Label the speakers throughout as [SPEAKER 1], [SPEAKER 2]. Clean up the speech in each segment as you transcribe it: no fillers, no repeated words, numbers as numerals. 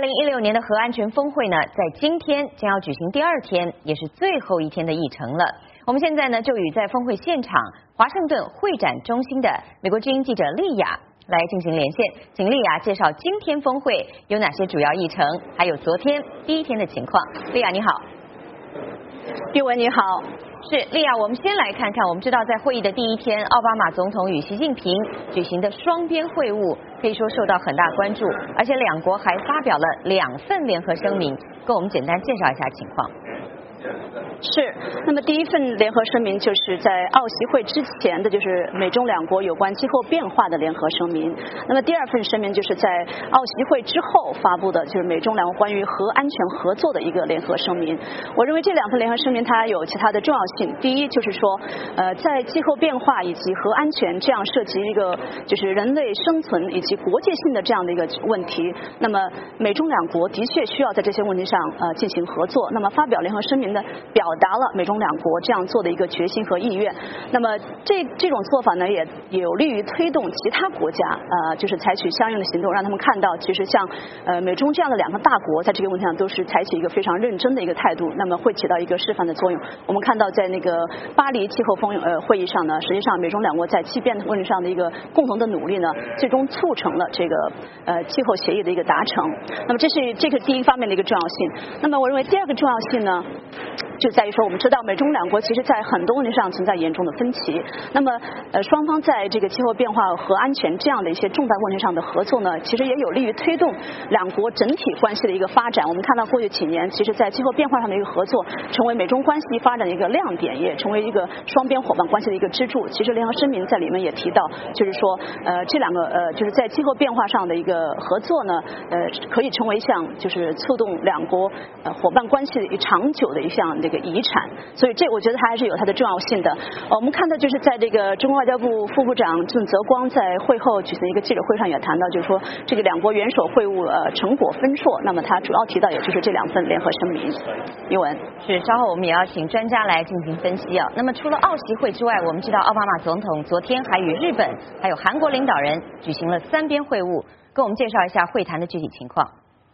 [SPEAKER 1] 2016年的核安全峰会呢，在今天将要举行第2天，也是最后一天的议程了。我们现在呢，就与在峰会现场华盛顿会展中心的美国之音记者丽雅来进行连线，请丽雅介绍今天峰会有哪些主要议程，还有昨天第1天的情况。丽雅你好。
[SPEAKER 2] 玉文你好。
[SPEAKER 1] 是丽雅，我们先来看看，我们知道在会议的第1天，奥巴马总统与习近平举行的双边会晤可以说受到很大关注，而且两国还发表了2份联合声明，跟我们简单介绍一下情况。
[SPEAKER 2] 是，那么第1份联合声明就是在奥席会之前的，就是美中两国有关气候变化的联合声明。那么第2份声明就是在奥席会之后发布的，就是美中两国关于核安全合作的一个联合声明。我认为这2份联合声明它有其他的重要性。第一就是说，在气候变化以及核安全这样涉及一个就是人类生存以及国际性的这样的一个问题，那么美中两国的确需要在这些问题上进行合作。那么发表联合声明呢，表达了美中两国这样做的一个决心和意愿。那么这种做法呢，也有利于推动其他国家就是采取相应的行动，让他们看到其实像美中这样的2个大国在这个问题上都是采取一个非常认真的一个态度，那么会起到一个示范的作用。我们看到在那个巴黎气候会议上呢，实际上美中两国在气变问题上的一个共同的努力呢，最终促成了这个气候协议的一个达成。那么这个第1方面的一个重要性。那么我认为第2个重要性呢，就在于说，我们知道美中两国其实在很多问题上存在严重的分歧。那么双方在这个气候变化和安全这样的一些重大问题上的合作呢，其实也有利于推动两国整体关系的一个发展。我们看到过去几年，其实在气候变化上的一个合作，成为美中关系发展的一个亮点，也成为一个双边伙伴关系的一个支柱。其实联合声明在里面也提到，就是说这2个就是在气候变化上的一个合作呢，可以成为一项就是促动两国伙伴关系的长久的一项这个遗产。所以我觉得它还是有它的重要性的。我们看到就是在这个中国外交部副部长郑泽光在会后举行一个记者会上也谈到，就是说这个2国元首会晤成果丰硕。那么他主要提到也就是这2份联合声明。英文
[SPEAKER 1] 是，稍后我们也要请专家来进行分析啊。那么除了奥席会之外，我们知道奥巴马总统昨天还与日本还有韩国领导人举行了3边会晤，跟我们介绍一下会谈的具体情况。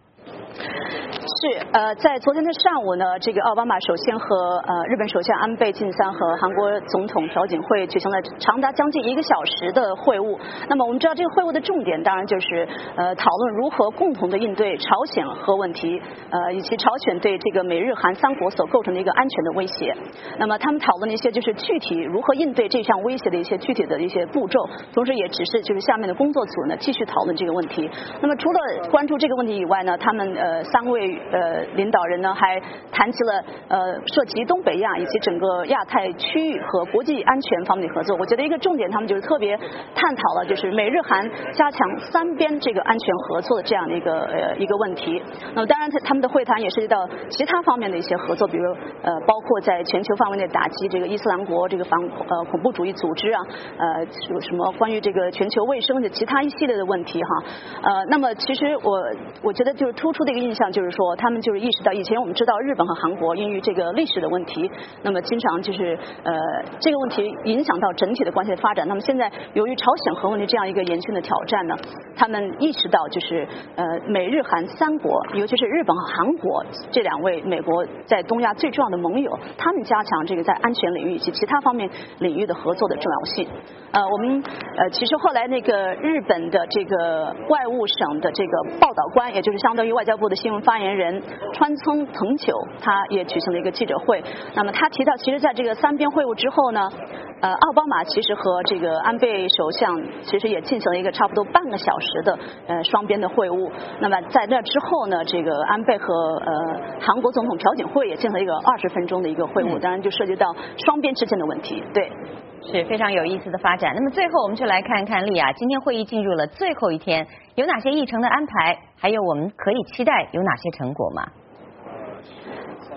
[SPEAKER 2] 是在昨天的上午呢，这个奥巴马首先和日本首相安倍晋三和韩国总统朴槿惠举行了长达将近1个小时的会晤。那么我们知道这个会晤的重点当然就是讨论如何共同的应对朝鲜核问题，以及朝鲜对这个美日韩3国所构成的一个安全的威胁。那么他们讨论了一些就是具体如何应对这项威胁的一些具体的一些步骤，同时也指示就是下面的工作组呢继续讨论这个问题。那么除了关注这个问题以外呢，他们3位领导人呢还谈及了涉及东北亚以及整个亚太区域和国际安全方面的合作。我觉得一个重点，他们就是特别探讨了就是美日韩加强3边这个安全合作的这样的一个问题。那么当然他们的会谈也涉及到其他方面的一些合作，比如包括在全球范围内打击这个伊斯兰国这个恐怖主义组织啊，有什么关于这个全球卫生的其他一系列的问题哈。那么其实我觉得就是突出的一个印象就是说，他们就是意识到以前我们知道日本和韩国因为这个历史的问题，那么经常就是这个问题影响到整体的关系的发展。那么现在由于朝鲜核问题这样一个严峻的挑战呢，他们意识到就是美日韩3国，尤其是日本和韩国这2位美国在东亚最重要的盟友，他们加强这个在安全领域以及其他方面领域的合作的重要性。我们其实后来那个日本的这个外务省的这个报道官，也就是相当于外交部的新闻发言人川村藤久，他也举行了一个记者会。那么他提到，其实在这个3边会晤之后呢，奥巴马其实和这个安倍首相其实也进行了一个差不多半个小时的双边的会晤。那么在那之后呢，这个安倍和韩国总统朴槿惠也进行了一个20分钟的一个会晤，当然就涉及到双边之间的问题。对，
[SPEAKER 1] 是非常有意思的发展。那么最后我们就来看看丽雅，今天会议进入了最后1天，有哪些议程的安排，还有我们可以期待有哪些成果吗？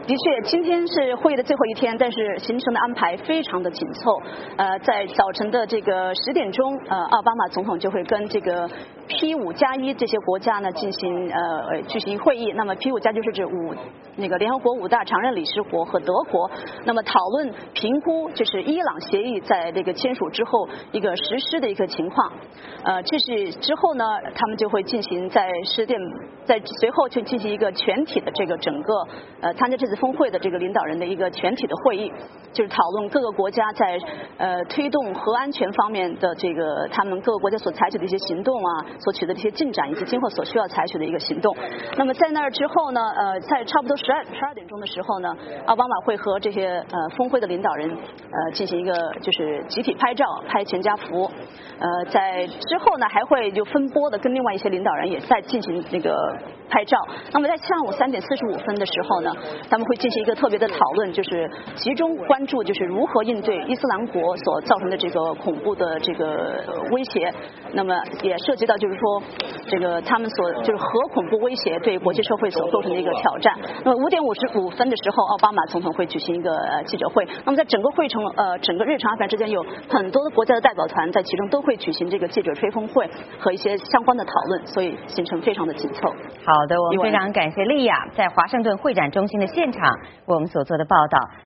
[SPEAKER 2] 的确，今天是会议的最后一天，但是行程的安排非常的紧凑。在早晨的这个10点钟，奥巴马总统就会跟这个 P5+1这些国家呢举行会议。那么 P5+就是指联合国5大常任理事国和德国，那么讨论评估就是伊朗协议在这个签署之后一个实施的一个情况。这是之后呢，他们就会进行在随后去进行一个全体的这个整个参加这次峰会的这个领导人的一个全体的会议，就是讨论各个国家在推动核安全方面的这个他们各个国家所采取的一些行动啊，所取得的一些进展，以及今后所需要采取的一个行动。那么在那儿之后呢，在差不多12点钟的时候呢，奥巴马会和这些峰会的领导人进行一个就是集体拍照，拍全家福。在之后呢，还会就分拨的跟另外一些领导人也在进行那个拍照。那么在下午3点45分的时候呢，他们会进行一个特别的讨论，就是集中关注就是如何应对伊斯兰国所造成的这个恐怖的这个威胁。那么也涉及到就是说这个他们就是核恐怖威胁对国际社会所构成的一个挑战。那么5点55分的时候，奥巴马总统会举行一个记者会。那么在整个整个日程安排之间，有很多的国家的代表团在其中都会举行这个记者吹风会和一些相关的讨论，所以行程非常的紧凑。
[SPEAKER 1] 好的，我们非常感谢丽亚在华盛顿会展中心的现场为我们所做的报道。